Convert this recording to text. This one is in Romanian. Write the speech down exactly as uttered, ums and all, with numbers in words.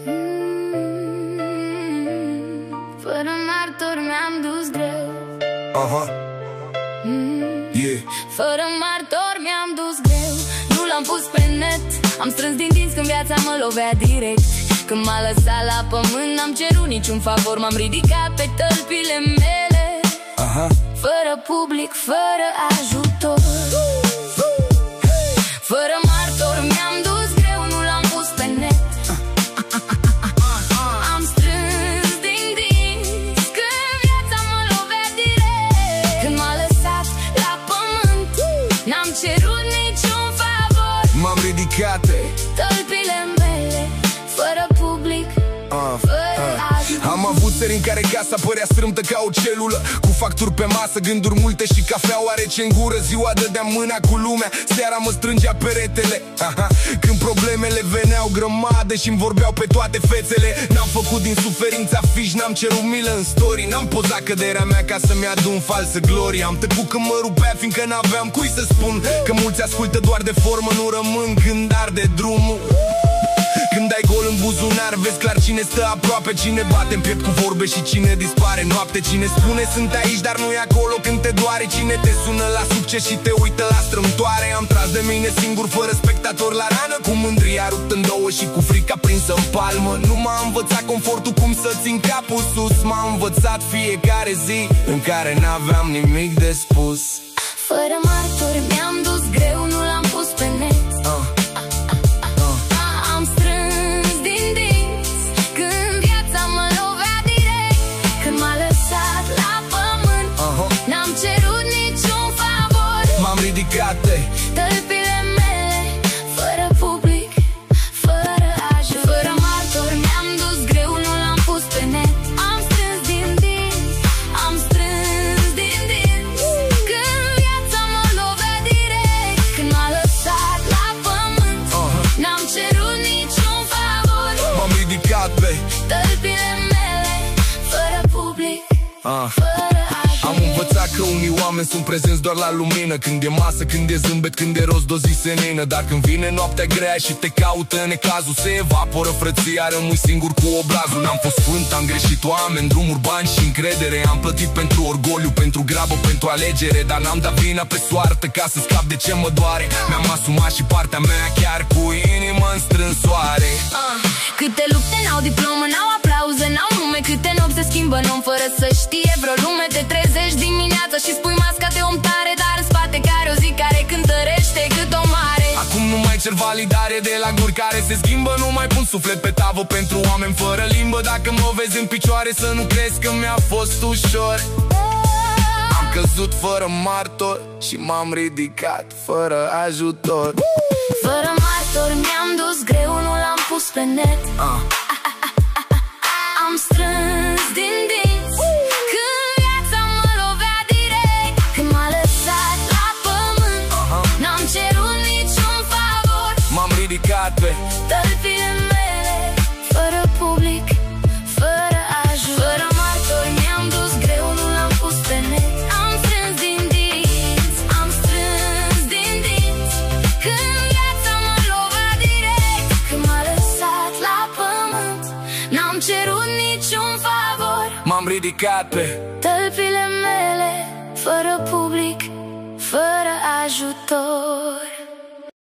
Fără martor mi-am dus greu. Aha. Yeah. Fără martor mi-am dus greu. Nu l-am pus pe net. Am strâns din dinți când viața mă lovea direct. Când m-a lăsat la pământ n-am cerut niciun favor. M-am ridicat pe tălpile mele. Aha. Fără public, fără ajutor. Fără martor mi-am dus greu. Nu l-am pus pe net. Am strâns din dinți când viața mă lovea direct. Când m-a lăsat la pământ n-am cerut niciun favor. M-am ridicat pe tălpile mele. Fără public, uh, fără uh. ajutor. Am avut seri în care casa părea strâmtă ca o celulă, cu facturi pe masă, gânduri multe și cafea oarece în gură. Ziua dădeam mâna cu lumea, seara mă strângea peretele. Aha. Când problemele veneau grămadă și-mi vorbeau pe toate fețele. N-am făcut din suferința fiș, n-am cerut milă în story. N-am pozat căderea mea ca să-mi adun falsă glorie. Am tăcut când mă rupea fiindcă n-aveam cui să spun că mulți ascultă doar de formă, nu rămân când arde drumul. Când ai gol în buzunar, vezi clar cine stă aproape, cine bate în piept cu vorbe și cine dispare noapte. Cine spune sunt aici, dar nu e acolo când te doare. Cine te sună la succes și te uită la strâmtoare. Am tras de mine singur, fără spectator la rană, cu mândria rupt în două și cu frica prinsă în palmă. Nu m-a învățat confortul cum să țin capul sus. M-a învățat fiecare zi în care n-aveam nimic de spus. Fără martori mi-am dus greu, nu l-am pus pe net. uh. M-am ridicat pe tălpile mele. Fără public, fără ajutor. Fără martor mi-am dus greu, nu l-am pus pe net. Am strâns din dinți, am strâns din dinți când viața mă lovea direct. Când m-a lăsat la pământ n-am cerut niciun favor. M-am ridicat pe tălpile mele. Fără public, uh. fără ajutor. Am învățat că unii oameni sunt prezenți doar la lumină, când e masă, când e zâmbet, când e rost de o zi senină. Dar când vine noaptea grea și te caută necazul, se evaporă frăția, rămâi singur cu oblazul. N-am fost sfânt, am greșit oameni, drumuri, bani și încredere. Am plătit pentru orgoliu, pentru grabă, pentru alegere. Dar n-am dat vina pe soartă ca să scap de ce mă doare. Mi-am asumat și partea mea chiar cu inima în strânsoare. uh, Câte lupte n-au diplomă, n-au aplauze, n-au nume. Câte nopți se schimbă în om fără să știe vreo lume. Te trezești dimineața și spui masca de om tare, dar în spate care o zi care cântărește cât o mare. Acum nu mai cer validare de la guri care se schimbă. Nu mai pun suflet pe tavă pentru oameni fără limbă. Dacă mă vezi în picioare să nu crezi că mi-a fost ușor. Am căzut fără martor și m-am ridicat fără ajutor. Fără martor mi-am dus greu, nu l-am pus pe net. uh. Am strâns din dinți când viața mă lovea direct. Când m-a lăsat la pământ n-am cerut niciun favor. M-am ridicat pe tălpile mele. Fără public, fără ajutor. Fără martori mi-am dus greu, nu l-am pus pe net. Am strâns din dinți, am strâns din dinți când viața mă lovea direct. Când m-a lăsat la pământ n-am cerut niciun favor. M-am ridicat pe tălpile mele. Fără public, fără ajutor.